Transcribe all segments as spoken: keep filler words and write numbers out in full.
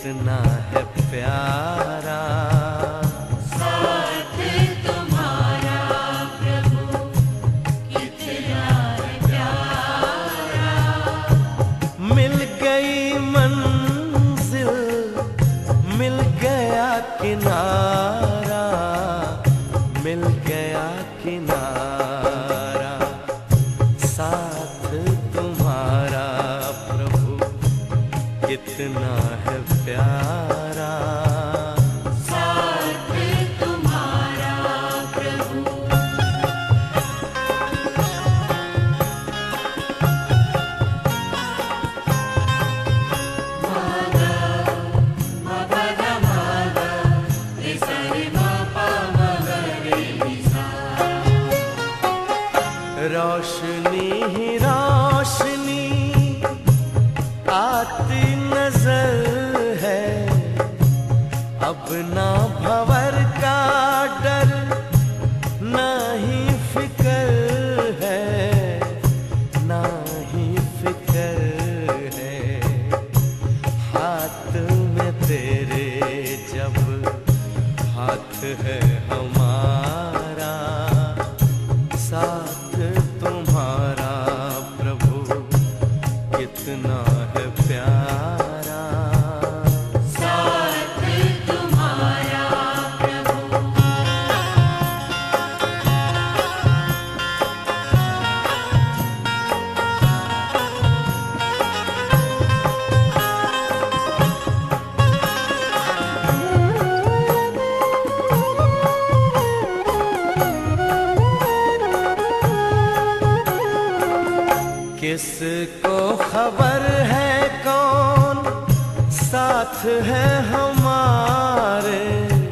कितना है प्यारा। साथ तुम्हारा प्रभु कितना है प्यारा। मिल गई मंजिल, मिल गया किनारा, मिल गया किनारा। साथ तुम्हारा प्रभु कितना है प्यारा। साथ तुम्हारा प्रभु। मागा मगदा मागा रे सारे मापा मगरे निसा। रोशनी ही रोशनी आती नजर है, अब ना भंवर का डर, ना ही फिकर है, ना ही फिकर है। हाथ में तेरे जब हाथ है हमारा, साथ तुम्हारा प्रभु कितना है प्यारा। साथ तुम्हारा प्रभु। किसको खबर है कौन साथ है हमारे,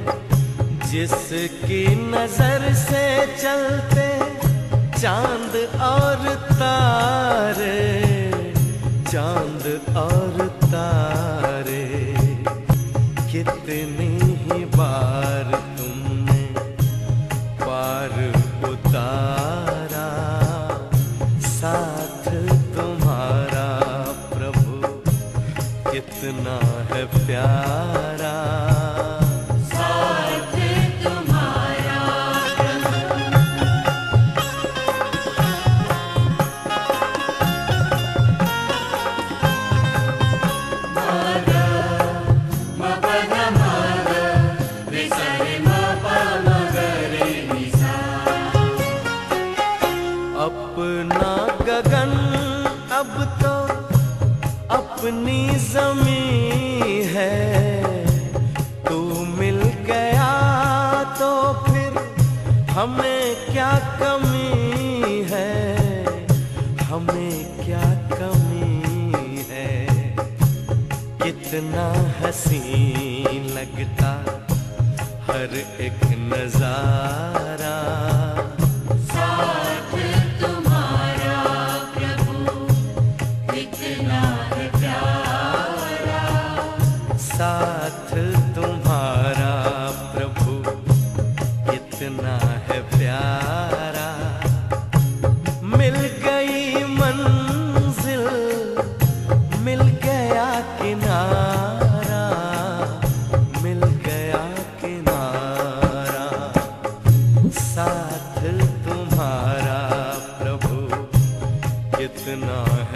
जिसकी नजर से चलते चांद और तारे, चांद और तारे। कितनी ही बार तुमने पार उतारा, साथ तुम्हारा प्रभु कितना है प्यारा। साथ तुम्हारा प्रभु। मागा मगदा मागा रे सारे मापा मगरे निसा। अपना गगन अब तो अपनी ज़मीं है, तू मिल गया तो फिर हमें क्या कमी है, हमें क्या कमी है। कितना हसीन लगता हर एक नजारा। साथ तुम्हारा प्रभु कितना है प्यारा। साथ तुम्हारा प्रभु कितना है प्यारा। मिल गई मंजिल, मिल गया किनारा, मिल गया किनारा। साथ तुम्हारा प्रभु कितना